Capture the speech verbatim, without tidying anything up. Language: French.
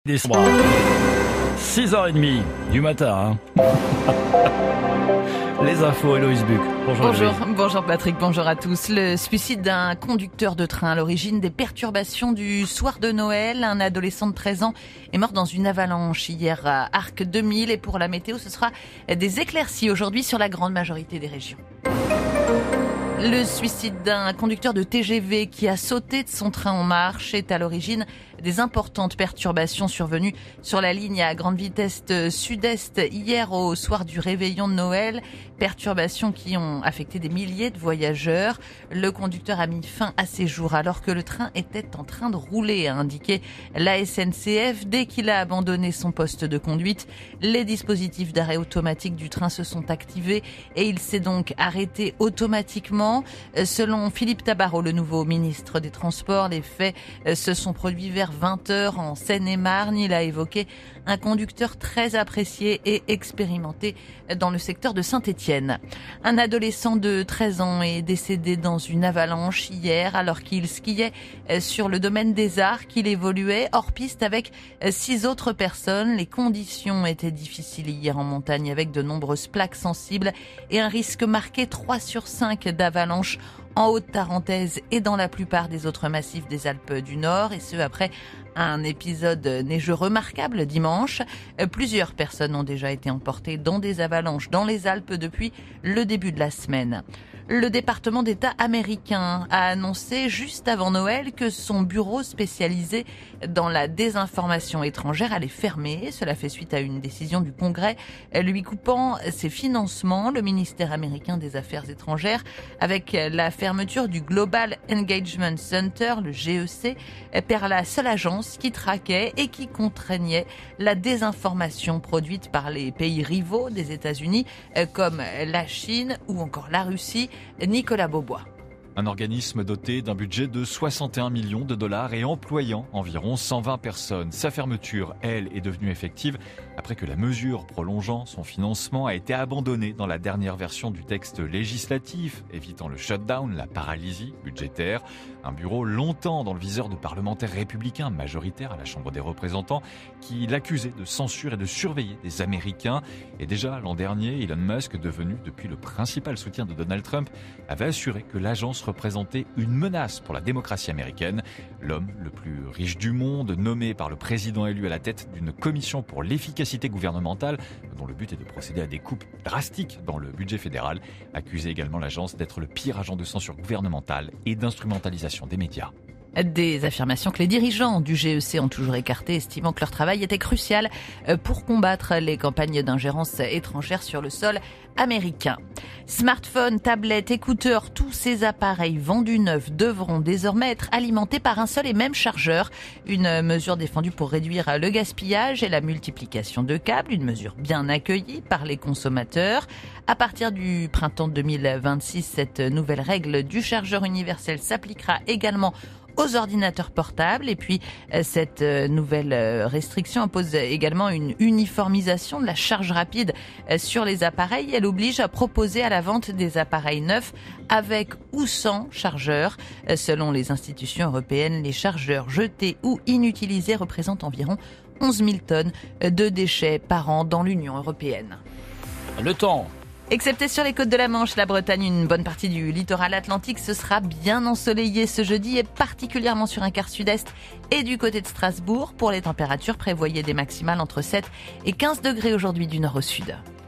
Décembre, six heures trente du matin. Hein. Les infos, Héloïse Buc. Bonjour. Bonjour, bonjour Patrick, bonjour à tous. Le suicide d'un conducteur de train à l'origine des perturbations du soir de Noël. Un adolescent de treize ans est mort dans une avalanche hier à Arc deux mille. Et pour la météo, ce sera des éclaircies aujourd'hui sur la grande majorité des régions. Le suicide d'un conducteur de T G V qui a sauté de son train en marche est à l'origine des importantes perturbations survenues sur la ligne à grande vitesse sud-est hier au soir du réveillon de Noël. Perturbations qui ont affecté des milliers de voyageurs. Le conducteur a mis fin à ses jours alors que le train était en train de rouler, a indiqué la S N C F. Dès qu'il a abandonné son poste de conduite, les dispositifs d'arrêt automatique du train se sont activés et il s'est donc arrêté automatiquement. Selon Philippe Tabarot, le nouveau ministre des Transports, les faits se sont produits vers vingt heures en Seine-et-Marne. Il a évoqué un conducteur très apprécié et expérimenté dans le secteur de Saint-Étienne. Un adolescent de treize ans est décédé dans une avalanche hier alors qu'il skiait sur le domaine des Arcs. Il évoluait hors piste avec six autres personnes. Les conditions étaient difficiles hier en montagne avec de nombreuses plaques sensibles et un risque marqué trois sur cinq d'avalanche en Haute-Tarentaise et dans la plupart des autres massifs des Alpes du Nord, et ce après un épisode neigeux remarquable dimanche. Plusieurs personnes ont déjà été emportées dans des avalanches dans les Alpes depuis le début de la semaine. Le département d'État américain a annoncé juste avant Noël que son bureau spécialisé dans la désinformation étrangère allait fermer. Cela fait suite à une décision du Congrès lui coupant ses financements. Le ministère américain des Affaires étrangères, avec la fermeture du Global Engagement Center, le G E C, perd la seule agence qui traquait et qui contraignait la désinformation produite par les pays rivaux des États-Unis comme la Chine ou encore la Russie. Nicolas Beaubois. Un organisme doté d'un budget de soixante et un millions de dollars et employant environ cent vingt personnes. Sa fermeture, elle, est devenue effective après que la mesure prolongeant son financement a été abandonnée dans la dernière version du texte législatif, évitant le shutdown, la paralysie budgétaire. Un bureau longtemps dans le viseur de parlementaires républicains majoritaires à la Chambre des représentants qui l'accusaient de censure et de surveiller des Américains. Et déjà l'an dernier, Elon Musk, devenu depuis le principal soutien de Donald Trump, avait assuré que l'agence représentait une menace pour la démocratie américaine. L'homme le plus riche du monde, nommé par le président élu à la tête d'une commission pour l'efficacité gouvernementale, dont le but est de procéder à des coupes drastiques dans le budget fédéral, accusait également l'agence d'être le pire agent de censure gouvernementale et d'instrumentalisation des médias. Des affirmations que les dirigeants du G E C ont toujours écartées, estimant que leur travail était crucial pour combattre les campagnes d'ingérence étrangère sur le sol américain. Smartphones, tablettes, écouteurs, tous ces appareils vendus neufs devront désormais être alimentés par un seul et même chargeur. Une mesure défendue pour réduire le gaspillage et la multiplication de câbles, une mesure bien accueillie par les consommateurs. À partir du printemps deux mille vingt-six, cette nouvelle règle du chargeur universel s'appliquera également aux ordinateurs portables. Et puis cette nouvelle restriction impose également une uniformisation de la charge rapide sur les appareils. Elle oblige à proposer à la vente des appareils neufs avec ou sans chargeur. Selon les institutions européennes, les chargeurs jetés ou inutilisés représentent environ onze mille tonnes de déchets par an dans l'Union européenne. Le temps. Excepté sur les côtes de la Manche, la Bretagne, une bonne partie du littoral atlantique, ce sera bien ensoleillé ce jeudi et particulièrement sur un quart sud-est et du côté de Strasbourg. Pour les températures, prévoyez des maximales entre sept et quinze degrés aujourd'hui du nord au sud.